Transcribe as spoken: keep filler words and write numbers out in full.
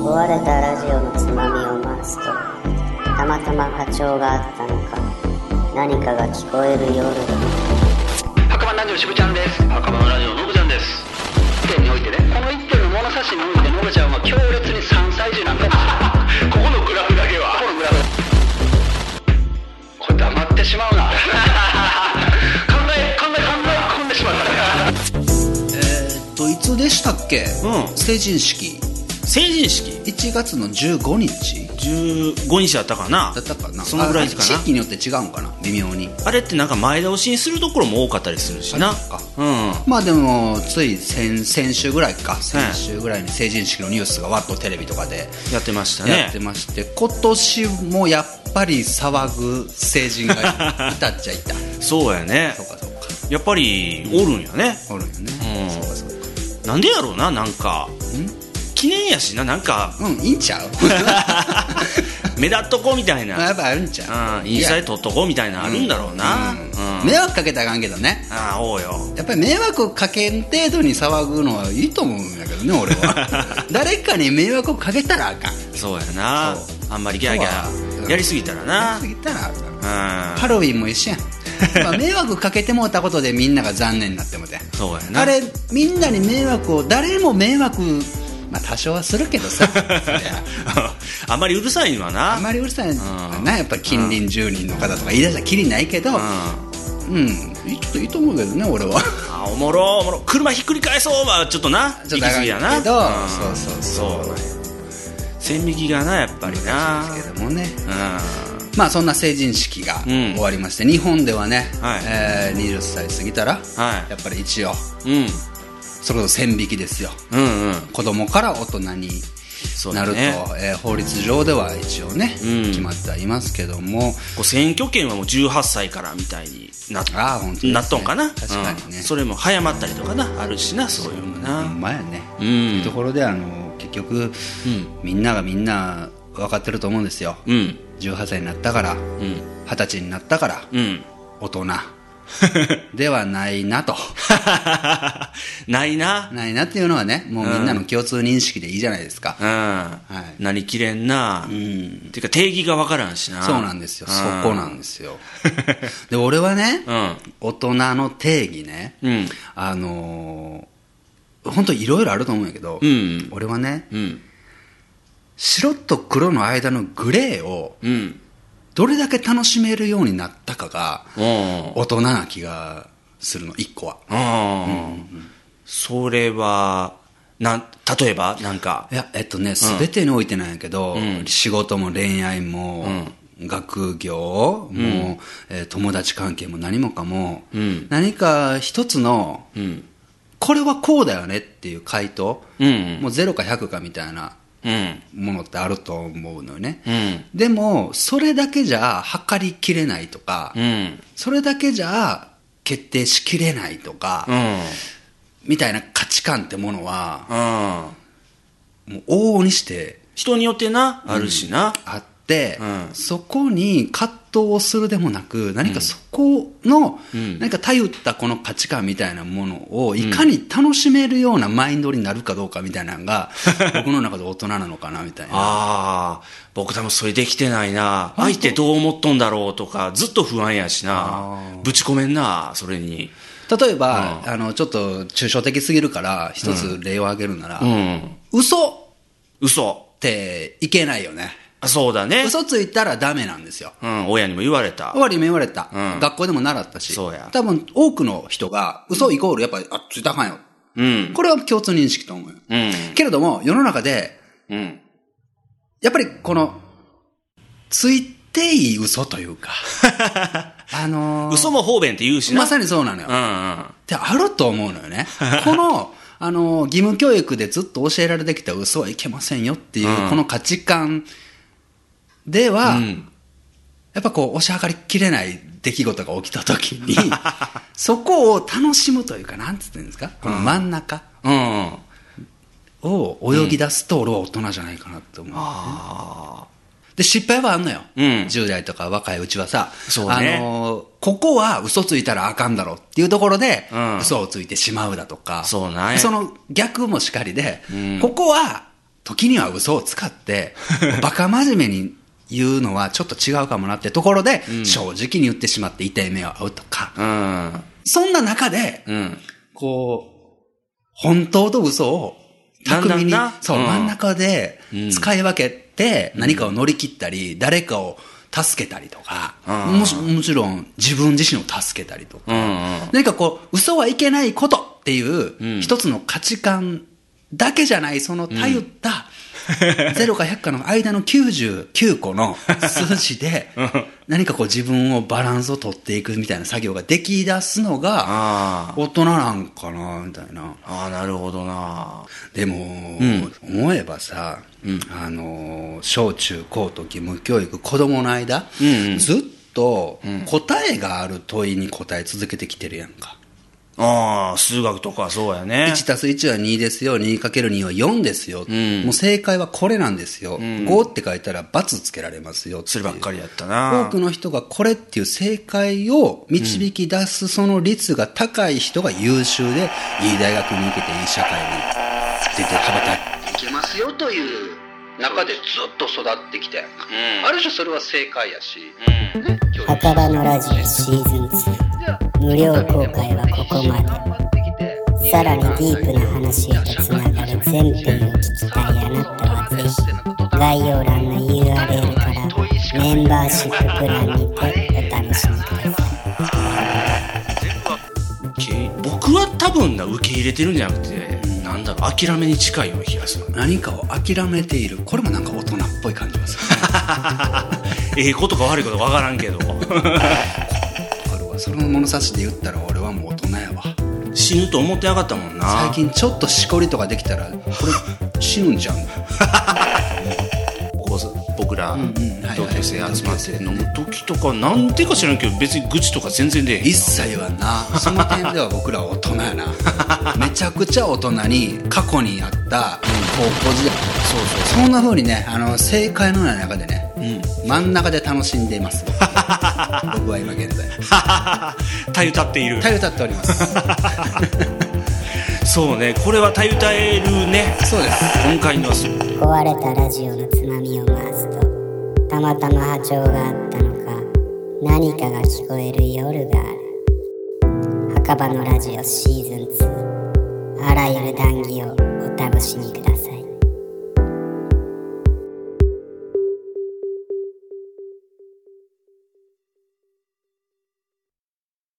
壊れたラジオのつまみを回すと、たまたま波長があったのか、何かが聞こえる夜だ。 赤羽ラジオしぶちゃんです。赤羽ラジオのぶちゃんです。一点においてね、この一点の物差しにおいてのぶちゃんは強烈にさんさい児なんだ。ここのグラフだけはこのグラフこれ黙ってしまうな。考え考え考え込んでしまったね。 えーっといつでしたっけ、 うん、 成人式。 成人式いちがつのじゅうごにちじゅうごにちだったかな。 だったかな。 そのぐらいかな。 地域によって違うんかな、微妙に。 あれってなんか前倒しにするところも多かったりするしな。うん、 まあでもつい 先, 先週ぐらいか先週ぐらいに成人式のニュースがわっとテレビとかでやってましたね。 やってまして、今年もやっぱり騒ぐ成人がいたっちゃいた。 そうやね。 そうかそうか。 やっぱりおるんやね。 おるんよね、 うん、 そうかそうか。 なんでやろうな。なんかん記念やしな。なんかうんいいんちゃう。 目立っとこうみたいな、 やっぱあるんちゃう、 うん、インスタで撮っとこうみたいなあるんだろうな、 うんうん、迷惑かけたらあかんけどね。 ああ、おうよ。 やっぱり迷惑かけん程度に騒ぐのはいいと思うんだけどね、俺は。誰かに迷惑をかけたらあかん。 そうやな。あんまりギャーギャーやりすぎたらな。 やりすぎたらあかん。 うん、 ハロウィンも一緒やん。まあ迷惑かけてもうたことでみんなが残念になってもて。 そうやな。 あれみんなに迷惑を、誰も迷惑、まあ多少はするけどさ。 あんまりうるさいのはな。 あんまりうるさいのはな、やっぱり近隣住人の方とか言い出したらきりないけど、うん、うん、ちょっといいと思うけどね、俺は。 あ、おもろおもろ。車ひっくり返そうはちょっとな、 ちょっと行き過ぎやな。 けど、 うん、 そうそうそう。 線引きがな、やっぱりな。 ですけどもね。 うん、 まあそんな成人式が終わりまして、うん、日本ではね、はい、えー、はたち過ぎたら、はい、やっぱり一応、うん、それこそ線引きですよ、うんうん、子供から大人になると、ね、えー、法律上では一応ね、うん、決まってはいますけども、 こう選挙権はもうじゅうはっさいからみたいに な, あ本当、ね、なっとんかな。 確かにね、うん、 それも早まったりとかな、あるしな、そういうのな。 ほんまやね、 うん、 いうところであの結局、うん、みんながみんな分かってると思うんですよ、うん、じゅうはっさいになったから、うん、はたちになったから、うん、大人ではないなと。 ないな。 ないなっていうのはね、もうみんなの共通認識でいいじゃないですか。うん、 はい、なりきれんな。うん。てか定義がわからんしな。 そうなんですよ。そこなんですよ。で、俺はね、うん、大人の定義ね、うん、あのー、本当いろいろあると思うんやけど、うん、俺はね、うん、白と黒の間のグレーを、うん、どれだけ楽しめるようになったかが大人な気がするの、一個は。うんうん、 それはな、例えばなんか、 いや、えっとね、全てにおいてなんやけど、うん、仕事も恋愛も、うん、学業も、うん、えー、友達関係も何もかも、うん、何か一つの、うん、これはこうだよねっていう回答、うんうん、もうゼロかひゃくかみたいなものってあると思うのよね、うん、でもそれだけじゃ測りきれないとか、うん、それだけじゃ決定しきれないとか、うん、みたいな価値観ってものは、うん、もう往々にして人によってな、あるしな、うん、 あって、うん、そこに葛藤をするでもなく、何かそこの、うん、何か頼ったこの価値観みたいなものをいかに楽しめるようなマインドになるかどうかみたいなのが、うん、僕の中で大人なのかなみたいな。 ああ、僕多分それできてないな。相手どう思っとんだろうとかずっと不安やしな。ぶち込めんな、それに。 例えば、うん、あのちょっと抽象的すぎるから一つ例を挙げるなら、うん、嘘嘘っていけないよね。 そうだね。 嘘ついたらダメなんですよ。 うん、親にも言われた。 親にも言われた。うん、学校でも習ったし。 そうや。 多分多くの人が嘘イコールやっぱり、あ、ついたらあかんよ。うん。これは共通認識と思うよ。うん。けれども世の中で、うん。やっぱりこのついていい嘘というか、あのー、 嘘も方便って言うしな。 まさにそうなのよ。うんうん。ってあると思うのよね。このあのー、義務教育でずっと教えられてきた嘘はいけませんよっていう、うん、この価値観では、うん、やっぱこう押し量りきれない出来事が起きた時にそこを楽しむというか、なんつってんですか、この真ん中、うんうん、を泳ぎ出すと俺は大人じゃないかなと思う、ね、あで失敗はあんのよ、うん、じゅう代とか若いうちはさ、そうね、あのー、ここは嘘ついたらあかんだろっていうところで、うん、嘘をついてしまうだとか、 そうなんや、 その逆もしかりで、うん、ここは時には嘘を使ってバカ真面目に言うのはちょっと違うかもなってところで、うん、正直に言ってしまって痛い目を合うとか、うん、そんな中で、うん、こう本当と嘘を巧みにだんだんそう、うん、真ん中で使い分けて何かを乗り切ったり、うん、誰かを助けたりとか、うん、も, もちろん自分自身を助けたりとか、うん、何かこう嘘はいけないことっていう一つの価値観だけじゃないその頼った、うん、ゼロかひゃくかの間のきゅうじゅうきゅうこの数字で何かこう自分をバランスを取っていくみたいな作業ができ出すのが大人なんかなみたいな。 ああ、なるほどな。 でも、うん、思えばさ、うん、あの小中高と義務教育子供の間、うんうん、ずっと答えがある問いに答え続けてきてるやんか。 ああ、数学とかそうやね。 いちたすいちはにですよ、にかけるに はよんですよ、うん、もう正解はこれなんですよ、うん、ごって書いたら×つけられますよ。 そればっかりやったな。 多くの人がこれっていう正解を導き出すその率が高い人が優秀で、いい大学に行けていい社会に出て羽ばたいていけますよという中でずっと育ってきて、うん、ある種それは正解やし、 うんね、墓場のラジオシーズンツー無料公開はここまで。さらにディープな話へとつながる全編を聞きたいあなたはぜひ概要欄の ユーアールエル からメンバーシッププランにてお楽しみください。 僕は多分な受け入れてるんじゃなくて、なんだろう、諦めに近いような気がする。 何かを諦めている、これもなんか大人っぽい感じがする。 ええことか悪いことか分からんけどその物差しで言ったら俺はもう大人やわ。 死ぬと思ってなかったもんな。 最近ちょっとしこりとかできたらこれ死ぬんじゃん僕ら同級生集まって飲む時とかなんでか知らんけど別に愚痴とか全然出へん。 一切はな。その点では僕らは大人やなめちゃくちゃ大人に過去にあった高校時代、そうそうそんな風にね、あの正解のない中でね、うん、真ん中で楽しんでいます僕は今現在たゆたっている。 たゆたっておりますそうね、これはたゆたえるね。 そうです。 今回の壊れたラジオのつまみを回すとたまたま波長があったのか何かが聞こえる夜がある。墓場のラジオシーズンツー、あらゆる談義をお楽しみください。